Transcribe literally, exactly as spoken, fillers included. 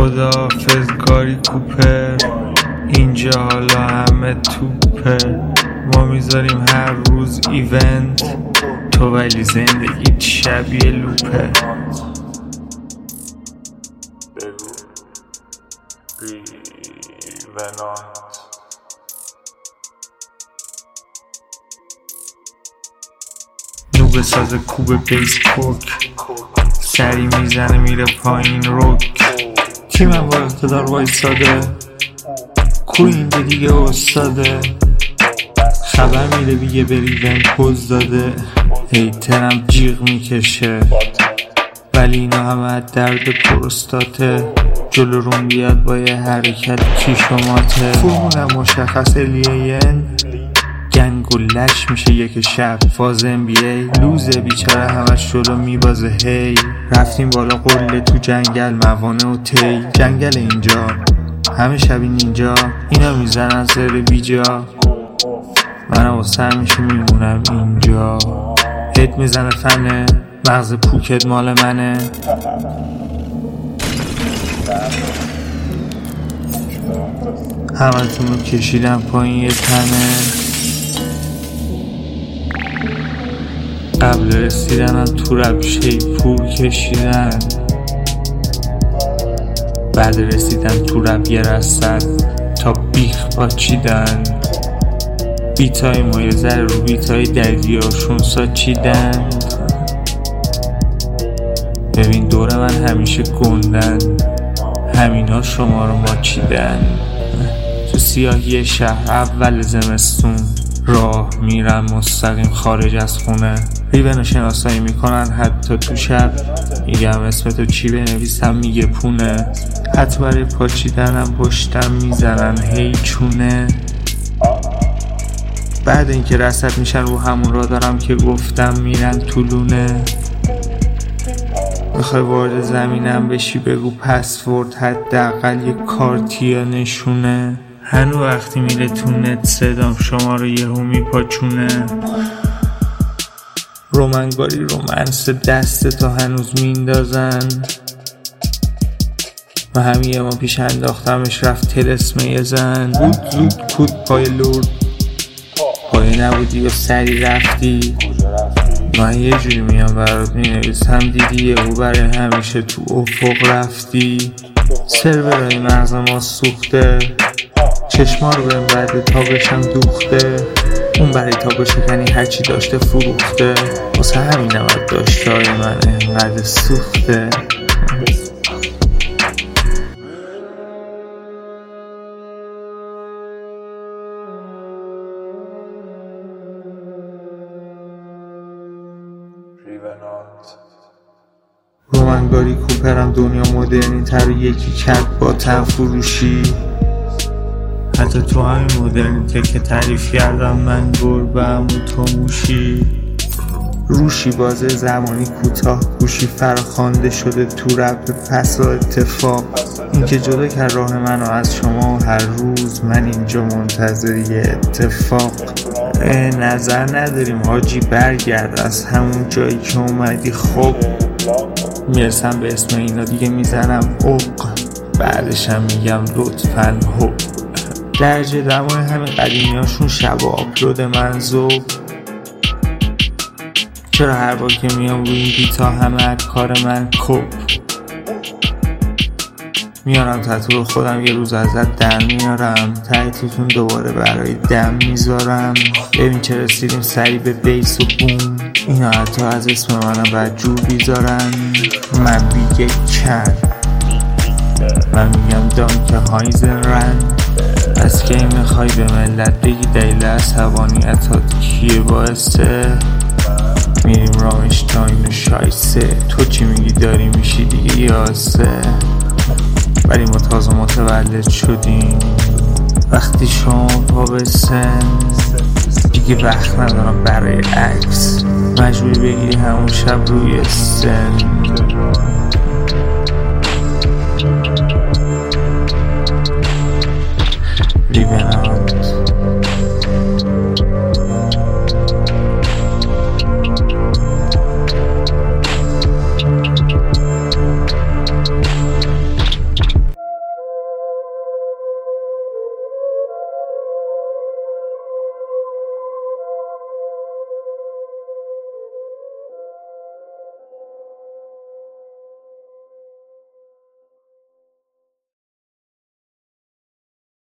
خداحافظ گاری کوپر، اینجا حالا همه توپه، ما میذاریم هر روز ایونت، تو ولی زندگیت شبیه لوپه. بگو ریونانت. نوبه ساز کوب بیس کوک، سری میزنه میره پایین روک، تیمم با اقتدار وایساده، کوی اینجا دیگه استاده، خبر میده بیگه به ریون پوز داده، هیترم جیغ میکشه ولی اینا همه از درد پروستاته، جلو روم بیاد با یه حرکت کیشوماته، فرمونم مشخص لین گنگ و لش میشه یک شب، فاز ام بی ای لوزه بیچاره همش جلو میبازه، هی رفتیم بالا قله تو جنگل موانع و تی، جنگل اینجا همه شبین اینجا، اینا میزنن سر بیجا، منم و سر میشه میمونم اینجا، هد میزنه فنه مغز پوکت مال منه، همه تونو کشیدم پایین یه تنه، قبل رسیدنم تو رب شیپور کشیدن، بعد رسیدن تو رب یه رسد تا بیخ پاچیدن، بیتای ما یه ذره رو بیتای دردیاشون ساچیدن، ببین دور من همیشه گندن، همینا شما رو ماچیدن، تو سیاهی شهر اول زمستون راه میرم مستقیم خارج از خونه، ریون شناسایی میکنن حتی تو شب، میگم اسم تو چی بنویسم میگه پونه، حتی برای پاچیدنم پشتم میزنن هی چونه، بعد اینکه رصد میشن رو همون را دارم که گفتم میرن تو لونه، میخوای وارد زمینم بشی بگو پسورد حداقل یه کارتی یا نشونه، هنو وقتی میره تو نت صدام شما رو یهو میپاچونه، رومنگاری رومنس دست تو هنوز میندازن، و همیه ما پیش انداختمش رفت تلسمه یه زن، بود زود کود پای لورد، پای نبودی و سری رفتی، من یه جوری میام برات مینویسم دیدی او برای همیشه تو افق رفتی، سرورای مغز ما سوخته، چشما رو بهم بعد تا بشم دوخته، اون برای تا بشکنی هرچی داشته فروخته، واسه همین نمید داشته های من انقدر سوخته. رومنگاری کوپرم دنیا مدرنی تر یکی کرد با تن فروشی، حتی تو همین مدرنیته که تعریف کردم من گربه‌ام و تو موشی، روشی بازه زمانی کوتاه گوشی فراخوانده شده تو رب پس و اتفاق، این که جدا کرد راه منو از شما و هر روز من اینجا منتظر یه اتفاق، نظر نداریم حاجی برگرد از همون جایی که اومدی، خب میرسم به اسم اینا دیگه میزنم اوق، بعدشم میگم لطفاً هو، درجه دمای همین قدیمیاشون شب و آپلود من زوب، چرا هر بار که میام روی این بیتا همه از کار من کپ، میارم تتو رو خودم یه روز ازت در میارم، تایتلتون دوباره برای دم میذارم، ببین چه رسیدیم سری به بیس و بوم، اینا حتی از اسم منم بدجور بیزارن، من بیگه کن من میگم دانک هایزن رن، از که این میخوای به ملت بگی دلیل عصبانیتات کیه باعثه، میریم رامشتاین شایسته، تو چی میگی داری میشی دیگه یاسه، ولی ما تازه متولد شدیم، وقتی شما پا به سن دیگه وقت ندارم برای عکس، مجبوری بگیری همون شب روی سن.